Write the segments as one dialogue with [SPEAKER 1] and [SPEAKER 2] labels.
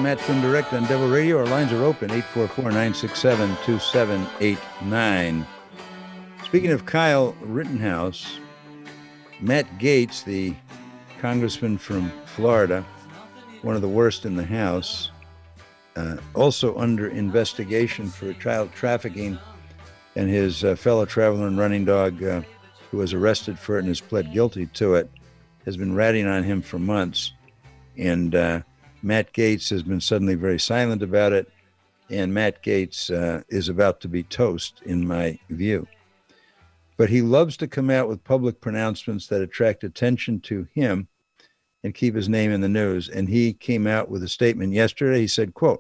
[SPEAKER 1] Matt from Direct on Devil Radio. Our lines are open, 844-967-2789. Speaking of Kyle Rittenhouse, Matt Gaetz, the congressman from Florida, one of the worst in the House, also under investigation for child trafficking, and his fellow traveler and running dog, who was arrested for it and has pled guilty to it, has been ratting on him for months. And Matt Gaetz has been suddenly very silent about it, and Matt Gaetz is about to be toast, in my view. But he loves to come out with public pronouncements that attract attention to him and keep his name in the news. And he came out with a statement yesterday. He said, quote,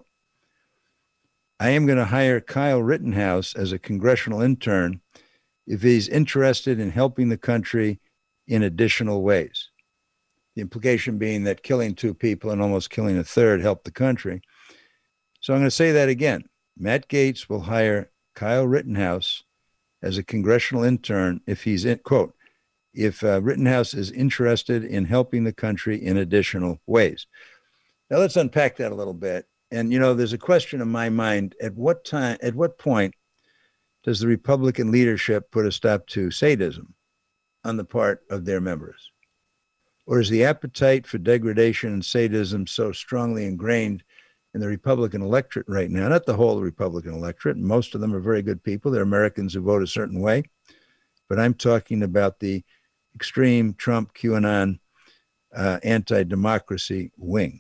[SPEAKER 1] "I am going to hire Kyle Rittenhouse as a congressional intern if he's interested in helping the country in additional ways." The implication being that killing two people and almost killing a third helped the country. So I'm going to say that again. Matt Gaetz will hire Kyle Rittenhouse as a congressional intern if he's in, quote, if Rittenhouse is interested in helping the country in additional ways. Now let's unpack that a little bit. And, you know, there's a question in my mind, at what point does the Republican leadership put a stop to sadism on the part of their members? Or is the appetite for degradation and sadism so strongly ingrained in the Republican electorate right now? Not the whole Republican electorate. Most of them are very good people. They're Americans who vote a certain way. But I'm talking about the extreme Trump, QAnon, anti-democracy wing.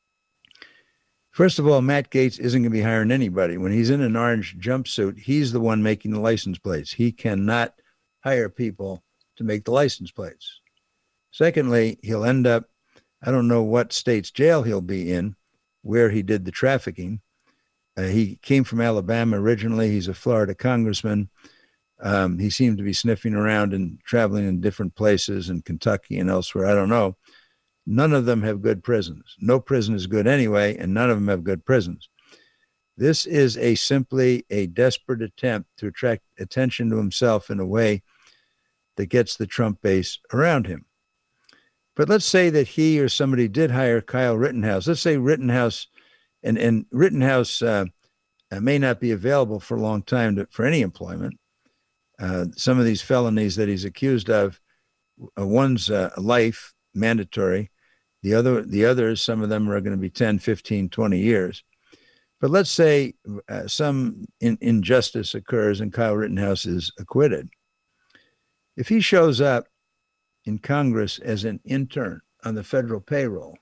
[SPEAKER 1] First of all, Matt Gaetz isn't going to be hiring anybody. When he's in an orange jumpsuit, he's the one making the license plates. He cannot hire people to make the license plates. Secondly, he'll end up, I don't know what state's jail he'll be in, where he did the trafficking. He came from Alabama originally. He's a Florida congressman. He seemed to be sniffing around and traveling in different places in Kentucky and elsewhere. I don't know. None of them have good prisons. No prison is good anyway, and none of them have good prisons. This is simply a desperate attempt to attract attention to himself in a way that gets the Trump base around him. But let's say that he or somebody did hire Kyle Rittenhouse. Let's say Rittenhouse, and Rittenhouse may not be available for a long time for any employment. Some of these felonies that he's accused of, one's life, mandatory. The others, some of them are going to be 10, 15, 20 years. But let's say some injustice occurs and Kyle Rittenhouse is acquitted. If he shows up in Congress as an intern on the federal payroll,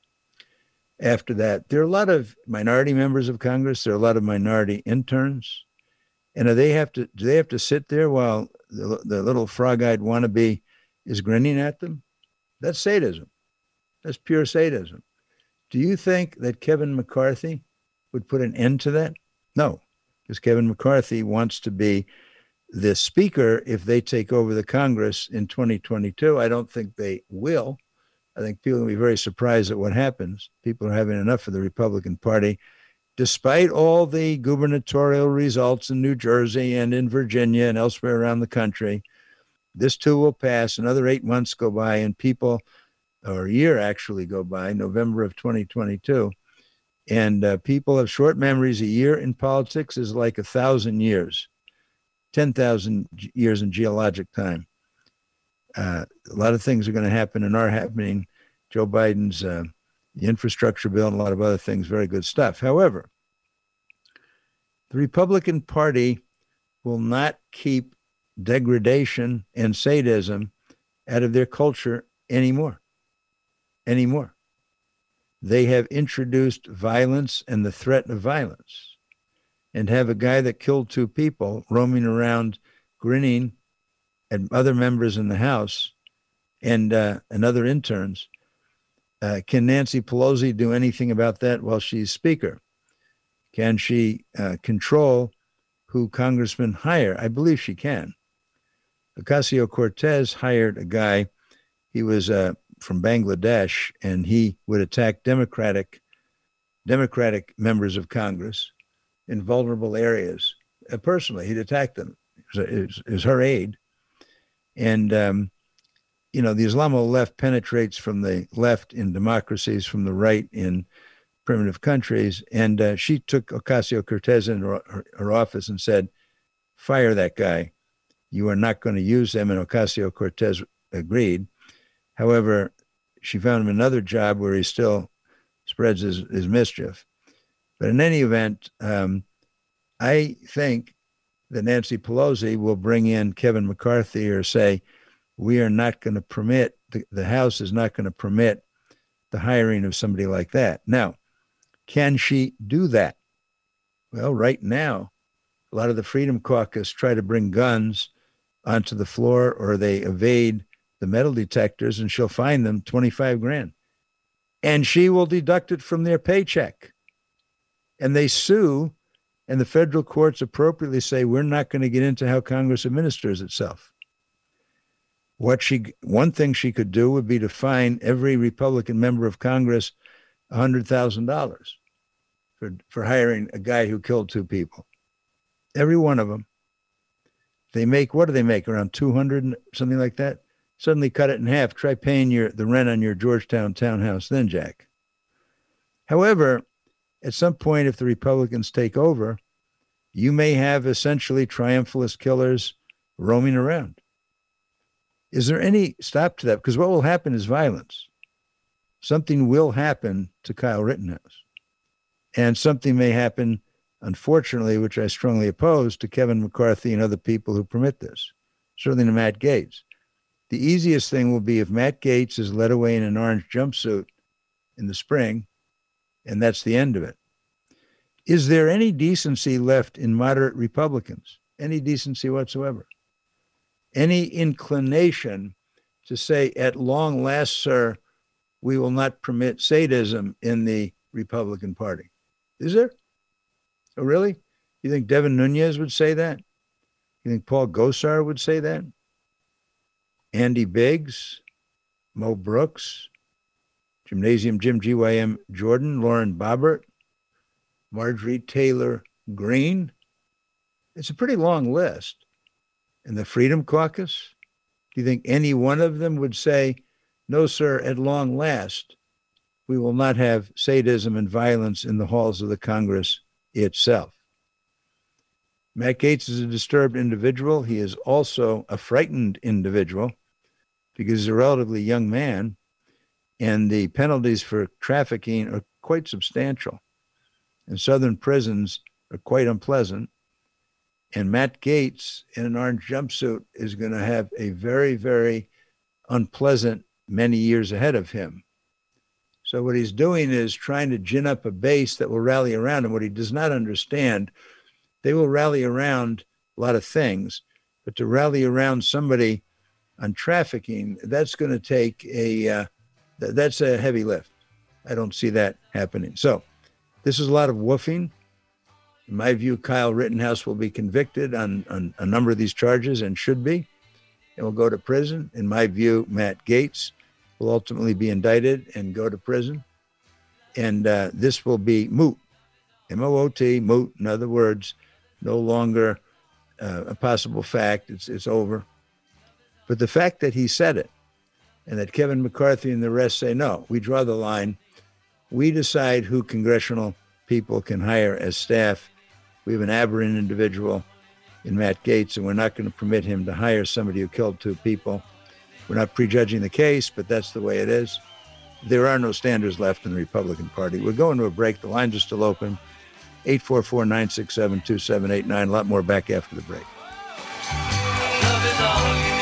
[SPEAKER 1] after that, there are a lot of minority members of Congress. There are a lot of minority interns. And do they have to sit there while the little frog-eyed wannabe is grinning at them? That's sadism. That's pure sadism. Do you think that Kevin McCarthy would put an end to that? No, because Kevin McCarthy wants to be the speaker if they take over the Congress in 2022. I don't think they will. I think people will be very surprised at what happens. People are having enough of the Republican Party. Despite all the gubernatorial results in New Jersey and in Virginia and elsewhere around the country, this too will pass. Another 8 months go by and people, or a year actually go by, November of 2022. And people have short memories. A year in politics is like 1,000 years, 10,000 years in geologic time. A lot of things are going to happen and are happening. Joe Biden's the infrastructure bill and a lot of other things, very good stuff. However, the Republican Party will not keep degradation and sadism out of their culture anymore. They have introduced violence and the threat of violence, and have a guy that killed two people roaming around grinning at other members in the House and other interns. Can Nancy Pelosi do anything about that while she's speaker? Can she control who congressmen hire? I believe she can. Ocasio-Cortez hired a guy. He was from Bangladesh, and he would attack Democratic members of Congress in vulnerable areas. Personally, he'd attack them. It was her aide. And, the Islamo left penetrates from the left in democracies, from the right in primitive countries. And she took Ocasio-Cortez into her office and said, fire that guy. You are not going to use him. And Ocasio-Cortez agreed. However, she found him another job where he still spreads his mischief. But in any event, I think that Nancy Pelosi will bring in Kevin McCarthy or say, we are not going to permit, the House is not going to permit the hiring of somebody like that. Now, can she do that? Well, right now, a lot of the Freedom Caucus try to bring guns onto the floor, or they evade the metal detectors, and she'll fine them $25,000. And she will deduct it from their paycheck. And they sue, and the federal courts appropriately say, we're not going to get into how Congress administers itself. One thing she could do would be to fine every Republican member of Congress $100,000 for hiring a guy who killed two people. Every one of them. They make, what do they make? Around 200, something like that? Suddenly cut it in half. Try paying the rent on your Georgetown townhouse then, Jack. However, at some point, if the Republicans take over, you may have essentially triumphalist killers roaming around. Is there any stop to that? Because what will happen is violence. Something will happen to Kyle Rittenhouse. And something may happen, unfortunately, which I strongly oppose, to Kevin McCarthy and other people who permit this, certainly to Matt Gaetz. The easiest thing will be if Matt Gaetz is led away in an orange jumpsuit in the spring, and that's the end of it. Is there any decency left in moderate Republicans? Any decency whatsoever? Any inclination to say, at long last, sir, we will not permit sadism in the Republican Party? Is there? Oh, really? You think Devin Nunes would say that? You think Paul Gosar would say that? Andy Biggs, Mo Brooks, Gymnasium Jim GYM Jordan, Lauren Boebert, Marjorie Taylor Greene. It's a pretty long list. And the Freedom Caucus, do you think any one of them would say, no, sir, at long last, we will not have sadism and violence in the halls of the Congress itself? Matt Gaetz is a disturbed individual. He is also a frightened individual because he's a relatively young man, and the penalties for trafficking are quite substantial. And Southern prisons are quite unpleasant. And Matt Gaetz in an orange jumpsuit is going to have a very, very unpleasant many years ahead of him. So what he's doing is trying to gin up a base that will rally around him. What he does not understand, they will rally around a lot of things, but to rally around somebody on trafficking, that's going to take that's a heavy lift. I don't see that happening. So this is a lot of woofing. In my view, Kyle Rittenhouse will be convicted on a number of these charges and should be, and will go to prison. In my view, Matt Gaetz will ultimately be indicted and go to prison. And this will be moot, M-O-O-T, moot. In other words, no longer a possible fact. It's over. But the fact that he said it and that Kevin McCarthy and the rest say, no, we draw the line. We decide who congressional people can hire as staff. We have an aberrant individual in Matt Gaetz, and we're not going to permit him to hire somebody who killed two people. We're not prejudging the case, but that's the way it is. There are no standards left in the Republican Party. We're going to a break. The lines are still open. 844-967-2789. A lot more back after the break. Love is all